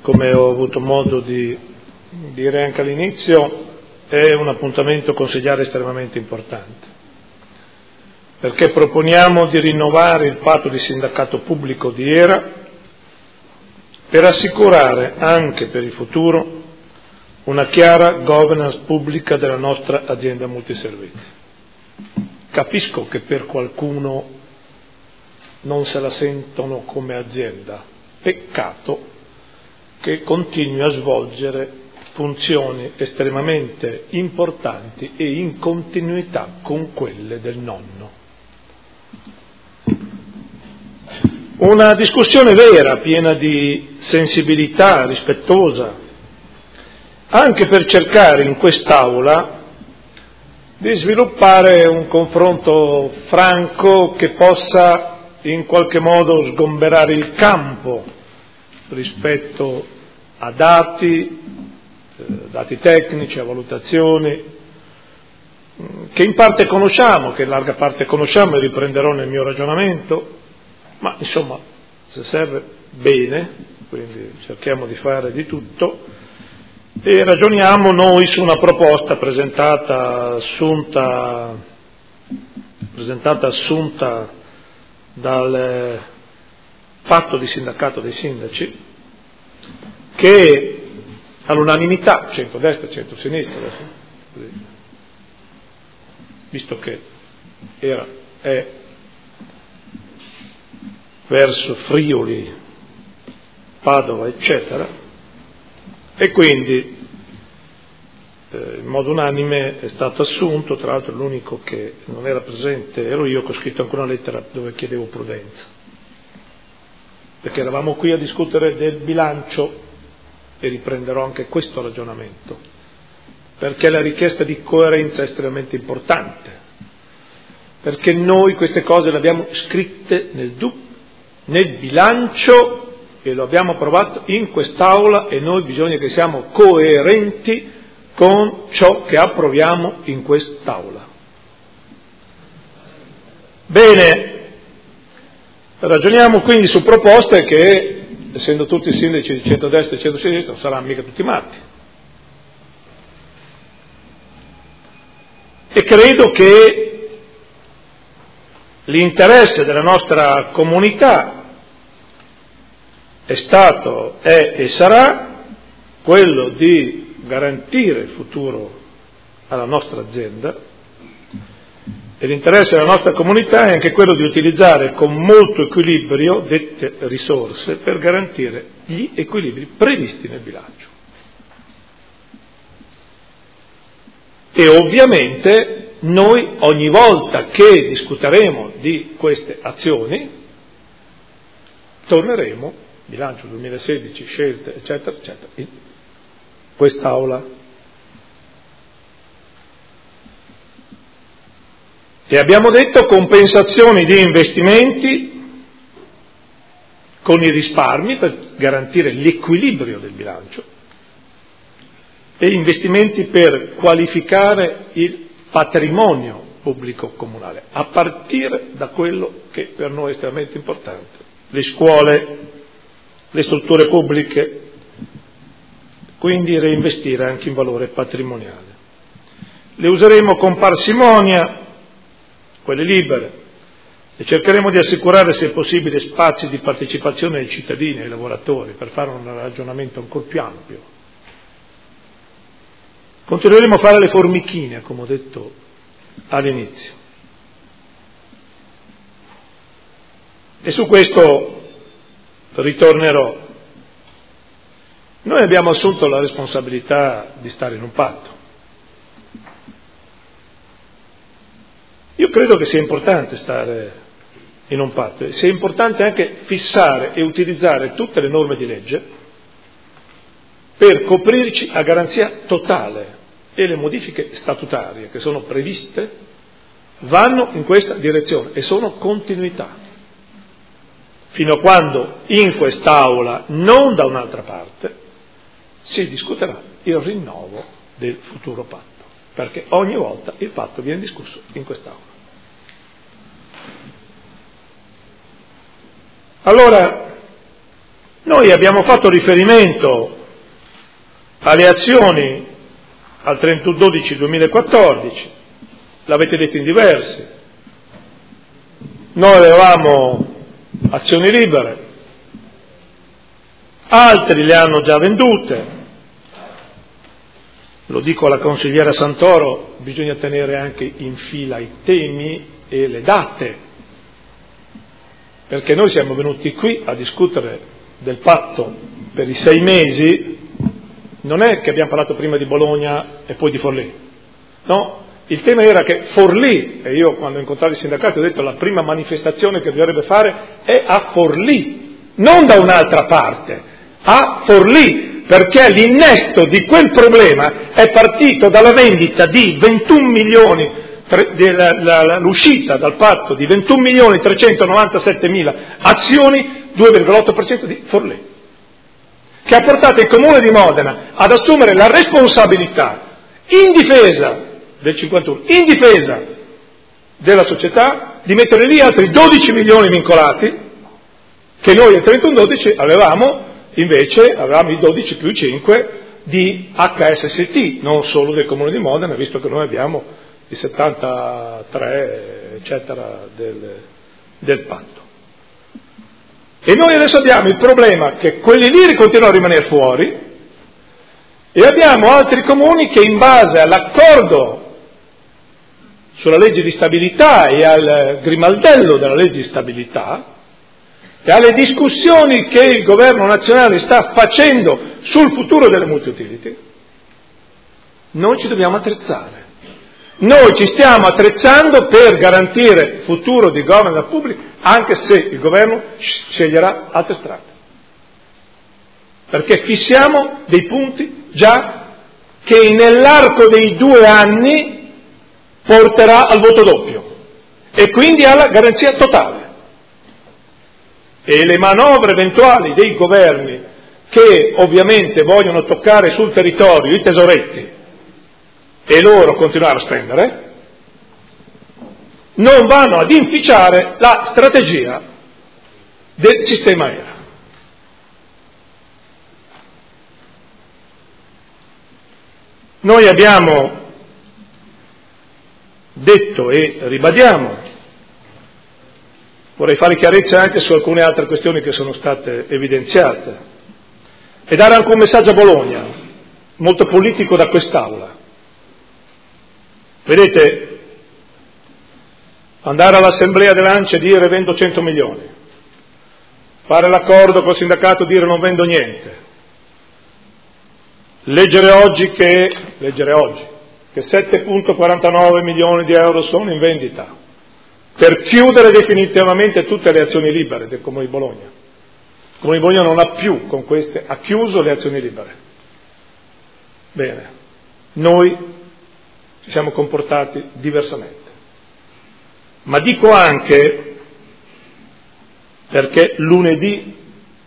come ho avuto modo di dire anche all'inizio, è un appuntamento consigliare estremamente importante, perché proponiamo di rinnovare il patto di sindacato pubblico di Era per assicurare anche per il futuro una chiara governance pubblica della nostra azienda multiservizi. Capisco che per qualcuno non se la sentono come azienda, peccato che continui a svolgere funzioni estremamente importanti e in continuità con quelle del nonno. Una discussione vera, piena di sensibilità, rispettosa, anche per cercare in quest'Aula di sviluppare un confronto franco che possa in qualche modo sgomberare il campo rispetto a dati tecnici, a valutazioni che in parte conosciamo, che in larga parte conosciamo e riprenderò nel mio ragionamento, ma insomma se serve bene, quindi cerchiamo di fare di tutto e ragioniamo noi su una proposta presentata assunta dal patto di sindacato dei sindaci, che all'unanimità, centrodestra e centrosinistra, visto che è verso Friuli, Padova, eccetera, e quindi in modo unanime è stato assunto. Tra l'altro l'unico che non era presente ero io, che ho scritto anche una lettera dove chiedevo prudenza, perché eravamo qui a discutere del bilancio e riprenderò anche questo ragionamento, perché la richiesta di coerenza è estremamente importante, perché noi queste cose le abbiamo scritte nel bilancio e lo abbiamo approvato in quest'Aula, e noi bisogna che siamo coerenti con ciò che approviamo in quest'Aula. Bene, ragioniamo quindi su proposte che, essendo tutti sindaci di centrodestra e centrosinistra, non saranno mica tutti matti. E credo che l'interesse della nostra comunità è stato, è e sarà quello di garantire il futuro alla nostra azienda, e l'interesse della nostra comunità è anche quello di utilizzare con molto equilibrio dette risorse per garantire gli equilibri previsti nel bilancio. E ovviamente noi ogni volta che discuteremo di queste azioni torneremo, bilancio 2016, scelte, eccetera, eccetera, in quest'Aula. E abbiamo detto compensazioni di investimenti con i risparmi per garantire l'equilibrio del bilancio, e investimenti per qualificare il patrimonio pubblico comunale, a partire da quello che per noi è estremamente importante: le scuole, le strutture pubbliche, quindi reinvestire anche in valore patrimoniale. Le useremo con parsimonia, quelle libere, e cercheremo di assicurare, se possibile, spazi di partecipazione ai cittadini e ai lavoratori per fare un ragionamento ancora più ampio. Continueremo a fare le formichine, come ho detto all'inizio. E su questo ritornerò. Noi abbiamo assunto la responsabilità di stare in un patto. Io credo che sia importante stare in un patto, e sia importante anche fissare e utilizzare tutte le norme di legge per coprirci a garanzia totale, e le modifiche statutarie che sono previste vanno in questa direzione e sono continuità, fino a quando in quest'Aula, non da un'altra parte, si discuterà il rinnovo del futuro patto, perché ogni volta il patto viene discusso in quest'Aula. Allora, Noi abbiamo fatto riferimento alle azioni al 31/12/2014, l'avete detto in diversi. Noi avevamo azioni libere, altri le hanno già vendute. Lo dico alla consigliera Santoro, bisogna tenere anche in fila i temi e le date, perché noi siamo venuti qui a discutere del patto per i 6 mesi, non è che abbiamo parlato prima di Bologna e poi di Forlì, no, il tema era che Forlì, e io quando ho incontrato i sindacati ho detto la prima manifestazione che dovrebbe fare è a Forlì, non da un'altra parte, a Forlì, perché l'innesto di quel problema è partito dalla vendita di 21 milioni, l'uscita dal patto di 21.397.000 azioni, 2,8% di Forlì, che ha portato il Comune di Modena ad assumere la responsabilità in difesa del 51, in difesa della società, di mettere lì altri 12 milioni vincolati, che noi al 31/12 avevamo i 12 più 5 di HSST, non solo del Comune di Modena, visto che noi abbiamo il 73, eccetera, del patto. E noi adesso abbiamo il problema che quelli lì continuano a rimanere fuori e abbiamo altri comuni che in base all'accordo sulla legge di stabilità e al grimaldello della legge di stabilità e alle discussioni che il governo nazionale sta facendo sul futuro delle multi-utility, noi ci dobbiamo attrezzare. Noi ci stiamo attrezzando per garantire futuro di governance pubblica, anche se il governo sceglierà altre strade. Perché fissiamo dei punti già che nell'arco dei 2 anni porterà al voto doppio e quindi alla garanzia totale. E le manovre eventuali dei governi che ovviamente vogliono toccare sul territorio i tesoretti e loro continuare a spendere, non vanno ad inficiare la strategia del sistema ERA. Noi abbiamo detto e ribadiamo, vorrei fare chiarezza anche su alcune altre questioni che sono state evidenziate e dare anche un messaggio a Bologna, molto politico da quest'Aula. Vedete, andare all'assemblea dell'ANCE e dire vendo 100 milioni, fare l'accordo col sindacato e dire non vendo niente, leggere oggi che 7,49 milioni di euro sono in vendita per chiudere definitivamente tutte le azioni libere del Comune di Bologna. Il Comune di Bologna non ha più con queste, ha chiuso le azioni libere. Bene, noi ci siamo comportati diversamente. Ma dico anche, perché lunedì,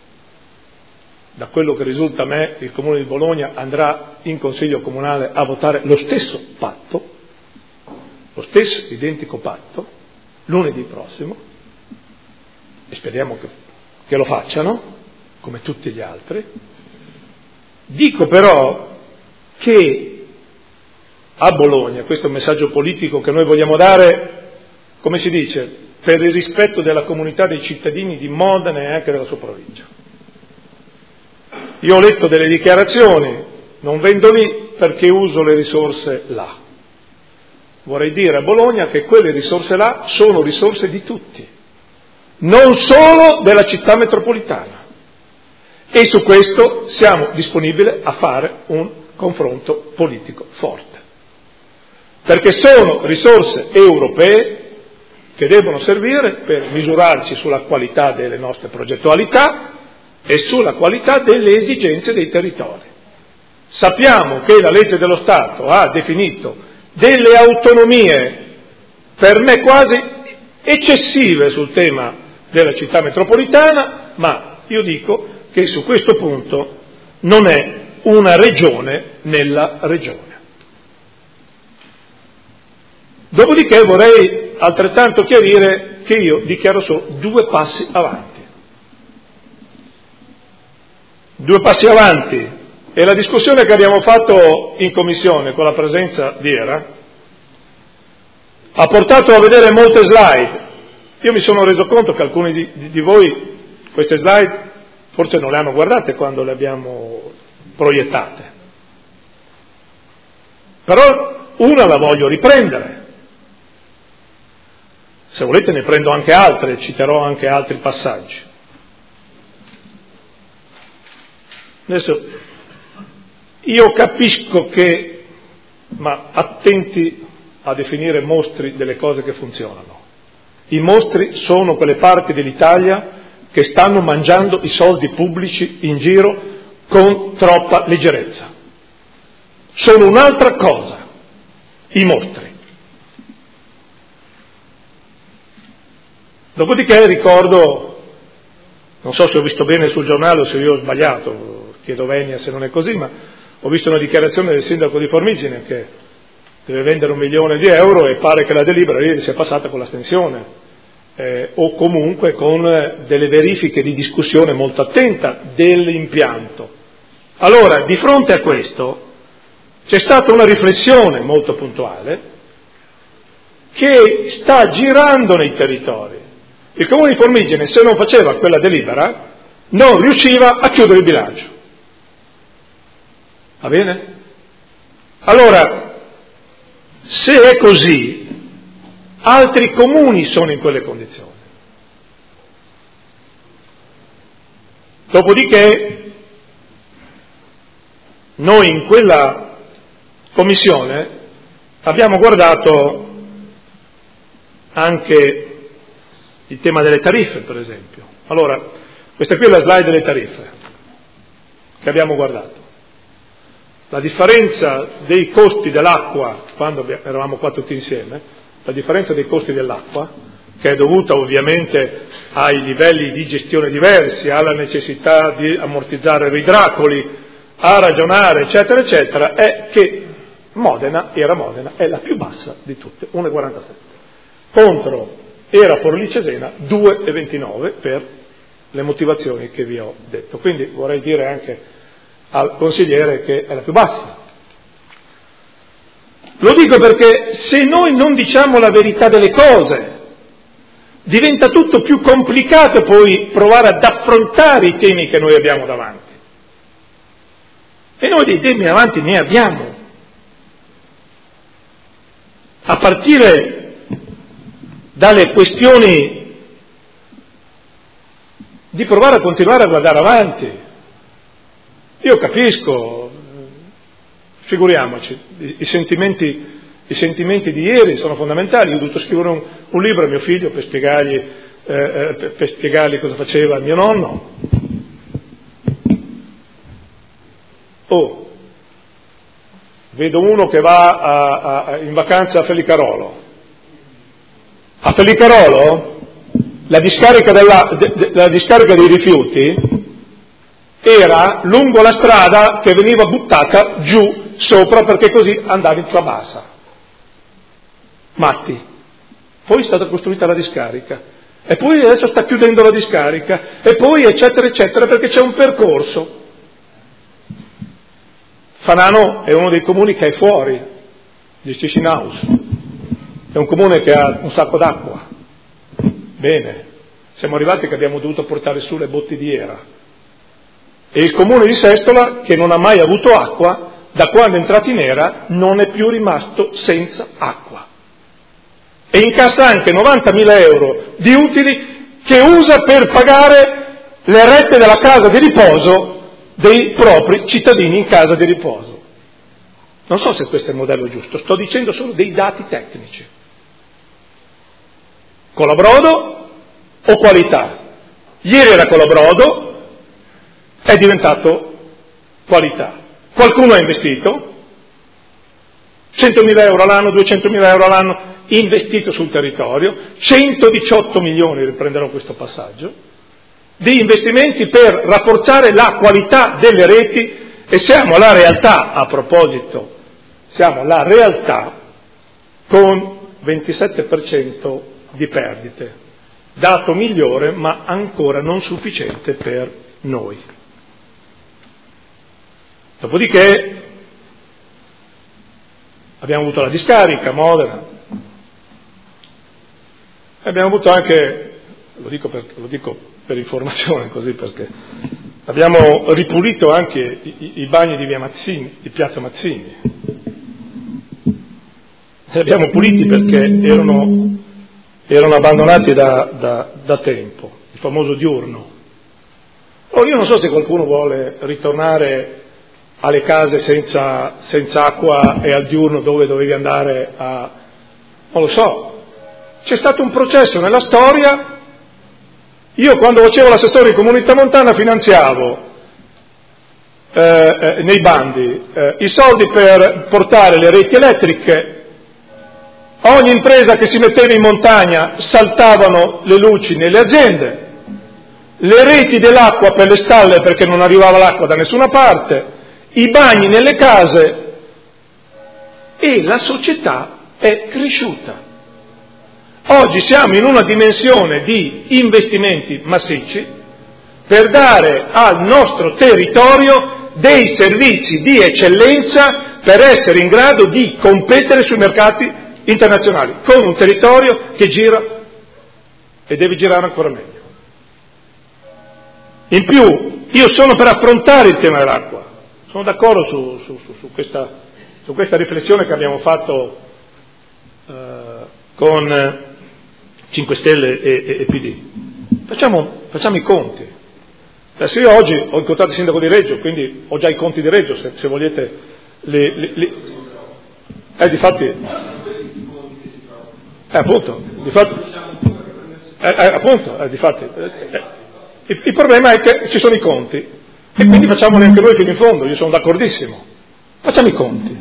da quello che risulta a me, il Comune di Bologna andrà in Consiglio Comunale a votare lo stesso patto, lo stesso identico patto, lunedì prossimo, e speriamo che lo facciano, come tutti gli altri. Dico però che a Bologna, questo è un messaggio politico che noi vogliamo dare, come si dice, per il rispetto della comunità dei cittadini di Modena e anche della sua provincia. Io ho letto delle dichiarazioni, non vendo lì perché uso le risorse là. Vorrei dire a Bologna che quelle risorse là sono risorse di tutti, non solo della città metropolitana. E su questo siamo disponibili a fare un confronto politico forte. Perché sono risorse europee che devono servire per misurarci sulla qualità delle nostre progettualità e sulla qualità delle esigenze dei territori. Sappiamo che la legge dello Stato ha definito delle autonomie per me quasi eccessive sul tema della città metropolitana, ma io dico che su questo punto non è una regione nella regione. Dopodiché vorrei altrettanto chiarire che io dichiaro solo 2 passi avanti. due passi avanti, e la discussione che abbiamo fatto in commissione con la presenza di Era ha portato a vedere molte slide. Io mi sono reso conto che alcuni di voi queste slide forse non le hanno guardate quando le abbiamo proiettate, però una la voglio riprendere. Se volete ne prendo anche altre, citerò anche altri passaggi. Adesso io capisco che, ma attenti a definire mostri delle cose che funzionano. I mostri sono quelle parti dell'Italia che stanno mangiando i soldi pubblici in giro con troppa leggerezza. Sono un'altra cosa, i mostri. Dopodiché ricordo, non so se ho visto bene sul giornale o se io ho sbagliato, chiedo venia se non è così, ma ho visto una dichiarazione del sindaco di Formigine che deve vendere 1 milione di euro e pare che la delibera ieri sia passata con l'astensione, o comunque con delle verifiche di discussione molto attenta dell'impianto. Allora, di fronte a questo c'è stata una riflessione molto puntuale che sta girando nei territori. Il Comune di Formigine, se non faceva quella delibera, non riusciva a chiudere il bilancio. Va bene? Allora, se è così, altri comuni sono in quelle condizioni. Dopodiché, noi in quella commissione abbiamo guardato anche il tema delle tariffe, per esempio. Allora, questa qui è la slide delle tariffe che abbiamo guardato. La differenza dei costi dell'acqua, quando eravamo qua tutti insieme, la differenza dei costi dell'acqua, che è dovuta ovviamente ai livelli di gestione diversi, alla necessità di ammortizzare ridracoli, a ragionare, eccetera, eccetera, è che Modena è la più bassa di tutte, 1,47. Contro era Forlì Cesena 2,29 per le motivazioni che vi ho detto. Quindi vorrei dire anche al consigliere che è la più bassa. Lo dico perché se noi non diciamo la verità delle cose, diventa tutto più complicato poi provare ad affrontare i temi che noi abbiamo davanti. E noi dei temi avanti ne abbiamo. A partire dalle questioni di provare a continuare a guardare avanti. Io capisco, figuriamoci, i sentimenti di ieri sono fondamentali. Io ho dovuto scrivere un libro a mio figlio per spiegargli cosa faceva mio nonno. Vedo uno che va in vacanza a Felicarolo. A Felicarolo la discarica dei rifiuti era lungo la strada che veniva buttata giù sopra perché così andava in bassa. Matti. Poi è stata costruita la discarica e poi adesso sta chiudendo la discarica e poi eccetera eccetera perché c'è un percorso. Fanano è uno dei comuni che è fuori di Cicinhaus, è un comune che ha un sacco d'acqua. Bene, siamo arrivati che abbiamo dovuto portare su le botti di Era. E il comune di Sestola, che non ha mai avuto acqua, da quando è entrato in Era non è più rimasto senza acqua. E incassa anche 90.000 euro di utili che usa per pagare le rette della casa di riposo dei propri cittadini in casa di riposo. Non so se questo è il modello giusto, sto dicendo solo dei dati tecnici. Colabrodo o qualità? Ieri era Colabrodo, è diventato qualità. Qualcuno ha investito 100.000 euro all'anno, 200.000 euro all'anno, investito sul territorio, 118 milioni, riprenderò questo passaggio, di investimenti per rafforzare la qualità delle reti, e siamo alla realtà, a proposito, siamo alla realtà con 27% di perdite, dato migliore ma ancora non sufficiente per noi. Dopodiché abbiamo avuto la discarica a Modena, e abbiamo avuto anche, lo dico per informazione così, perché abbiamo ripulito anche i bagni di via Mazzini, di piazza Mazzini. Li abbiamo puliti perché erano abbandonati da tempo, il famoso diurno. Io non so se qualcuno vuole ritornare alle case senza acqua e al diurno dove dovevi andare a... non lo so. C'è stato un processo nella storia. Io quando facevo l'assessore di comunità montana finanziavo nei bandi i soldi per portare le reti elettriche. Ogni impresa che si metteva in montagna saltavano le luci nelle aziende, le reti dell'acqua per le stalle perché non arrivava l'acqua da nessuna parte, i bagni nelle case, e la società è cresciuta. Oggi siamo in una dimensione di investimenti massicci per dare al nostro territorio dei servizi di eccellenza per essere in grado di competere sui mercati internazionali, con un territorio che gira e deve girare ancora meglio. In più, io sono per affrontare il tema dell'acqua, sono d'accordo su questa riflessione che abbiamo fatto con 5 Stelle e PD. Facciamo i conti. Adesso io oggi ho incontrato il sindaco di Reggio, quindi ho già i conti di Reggio, se volete. Difatti... il problema è che ci sono i conti e quindi facciamoli anche noi fino in fondo. Io sono d'accordissimo, facciamo i conti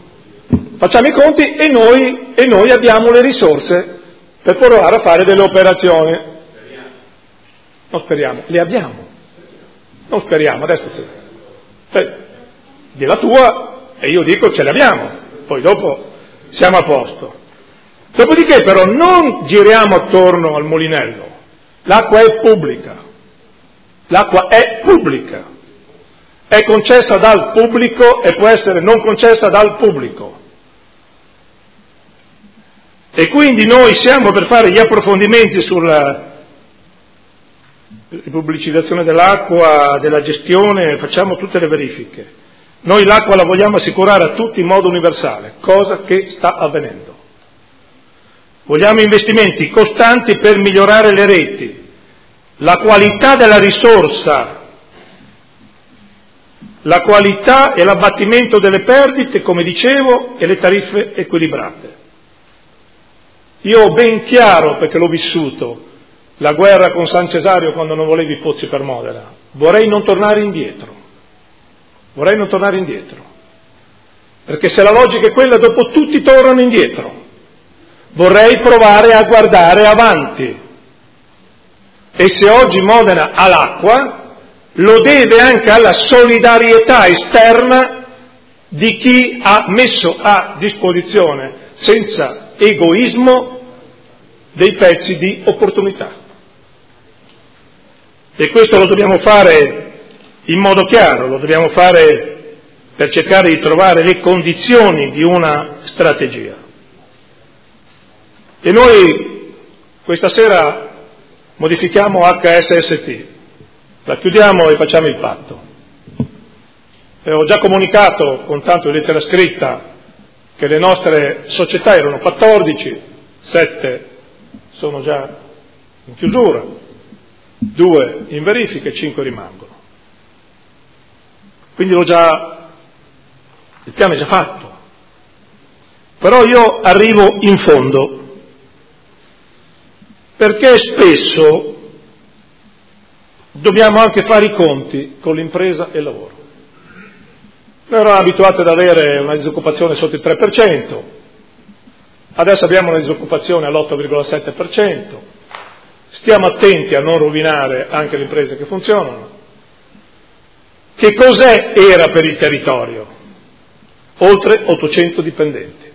e noi abbiamo le risorse per provare a fare delle operazioni. Non speriamo, le abbiamo. Non speriamo, adesso di la tua e io dico ce le abbiamo, poi dopo siamo a posto. Dopodiché però non giriamo attorno al mulinello, l'acqua è pubblica, è concessa dal pubblico e può essere non concessa dal pubblico. E quindi noi siamo per fare gli approfondimenti sulla pubblicizzazione dell'acqua, della gestione, facciamo tutte le verifiche. Noi l'acqua la vogliamo assicurare a tutti in modo universale, cosa che sta avvenendo. Vogliamo investimenti costanti per migliorare le reti, la qualità della risorsa, la qualità e l'abbattimento delle perdite, come dicevo, e le tariffe equilibrate. Io ho ben chiaro, perché l'ho vissuto, la guerra con San Cesario quando non volevi i pozzi per Modena. Vorrei non tornare indietro, perché se la logica è quella, dopo tutti tornano indietro. Vorrei provare a guardare avanti, e se oggi Modena ha l'acqua, lo deve anche alla solidarietà esterna di chi ha messo a disposizione, senza egoismo, dei pezzi di opportunità. E questo lo dobbiamo fare in modo chiaro, lo dobbiamo fare per cercare di trovare le condizioni di una strategia. E noi questa sera modifichiamo HSST, la chiudiamo e facciamo il patto. E ho già comunicato con tanto di lettera scritta che le nostre società erano 14, 7 sono già in chiusura, 2 in verifica e 5 rimangono. Quindi il piano è già fatto. Però io arrivo in fondo, perché spesso dobbiamo anche fare i conti con l'impresa e il lavoro. Noi eravamo abituati ad avere una disoccupazione sotto il 3%, adesso abbiamo una disoccupazione all'8,7%, stiamo attenti a non rovinare anche le imprese che funzionano. Che cos'è era per il territorio? Oltre 800 dipendenti.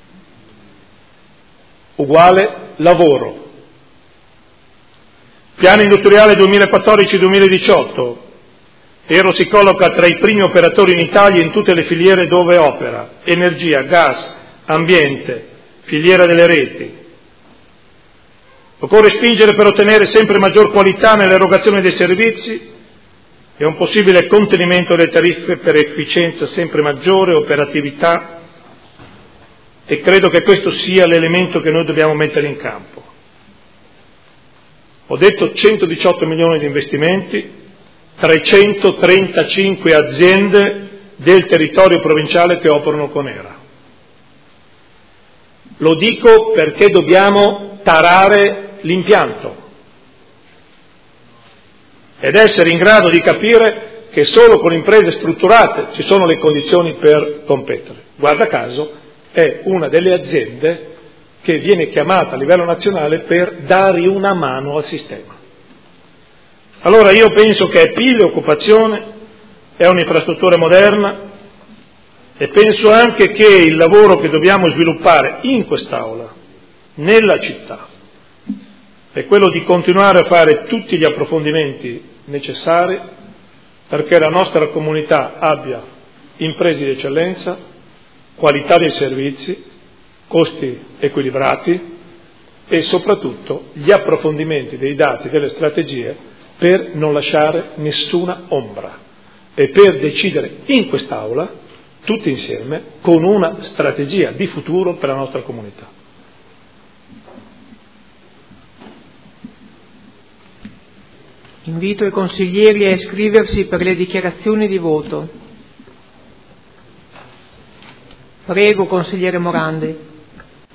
Uguale lavoro. Piano industriale 2014-2018, Ero si colloca tra i primi operatori in Italia in tutte le filiere dove opera: energia, gas, ambiente, filiera delle reti. Occorre spingere per ottenere sempre maggior qualità nell'erogazione dei servizi e un possibile contenimento delle tariffe per efficienza sempre maggiore, operatività, e credo che questo sia l'elemento che noi dobbiamo mettere in campo. Ho detto 118 milioni di investimenti, 335 aziende del territorio provinciale che operano con ERA. Lo dico perché dobbiamo tarare l'impianto ed essere in grado di capire che solo con imprese strutturate ci sono le condizioni per competere. Guarda caso, è una delle aziende che viene chiamata a livello nazionale per dare una mano al sistema. Allora io penso che è PIL e occupazione, è un'infrastruttura moderna, e penso anche che il lavoro che dobbiamo sviluppare in quest'Aula, nella città, è quello di continuare a fare tutti gli approfondimenti necessari perché la nostra comunità abbia imprese di eccellenza, qualità dei servizi, costi equilibrati e soprattutto gli approfondimenti dei dati, delle strategie per non lasciare nessuna ombra e per decidere in quest'Aula, tutti insieme, con una strategia di futuro per la nostra comunità. Invito i consiglieri a iscriversi per le dichiarazioni di voto. Prego, consigliere Morandi.